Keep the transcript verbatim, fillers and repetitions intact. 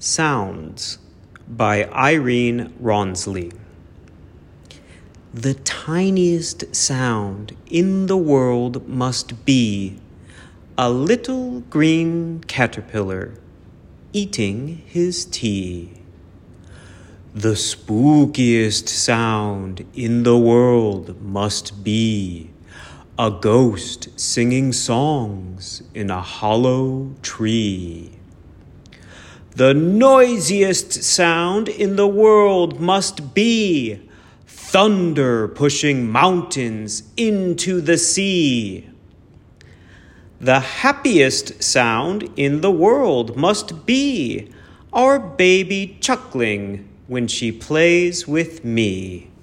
Sounds by Irene Ronsley. The tiniest sound in the world must be a little green caterpillar eating his tea. The spookiest sound in the world must be a ghost singing songs in a hollow tree. The noisiest sound in the world must be thunder pushing mountains into the sea. The happiest sound in the world must be our baby chuckling when she plays with me.